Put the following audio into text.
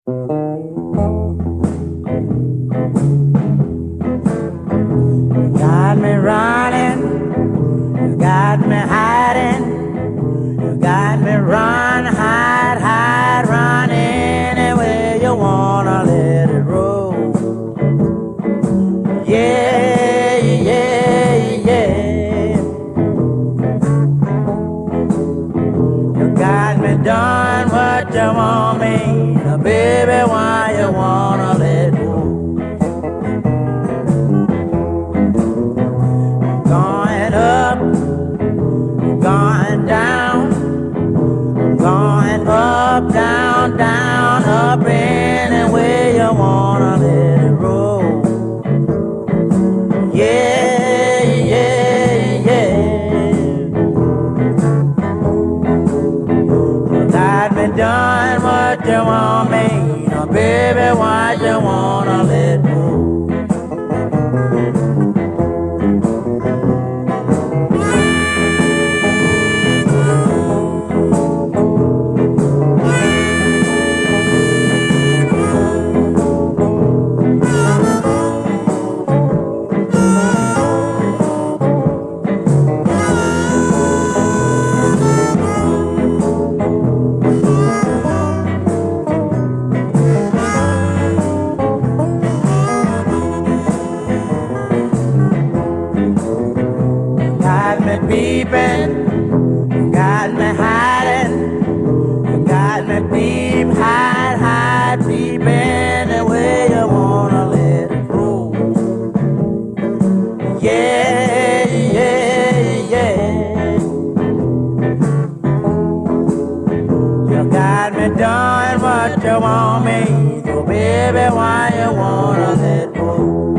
Got me running, you got me hiding, you got me run, hide, hide, run anywhere you wanna let it roll. Yeah, yeah, yeah. You got me doing what you want me, now, baby, why you wanna let go? Going up, going down, going up, down, down, up, anywhere you wanna let it roll. Yeah, yeah, yeah. You got me doing what you want me, now, baby, why you wanna let go? Got me peeping, you got me hiding, you got me peep, hide, hide, peep anywhere you wanna let it go. Yeah, yeah, yeah. You got me doing what you want me, so baby, why you wanna let go?